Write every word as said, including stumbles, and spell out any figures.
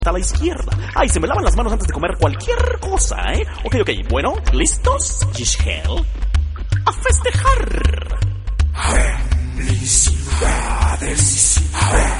a la izquierda. Ay, se me lavan las manos antes de comer cualquier cosa, ¿eh? Ok, ok, bueno, ¿listos? Gishel, a festejar. A ver, felicidades, a ver.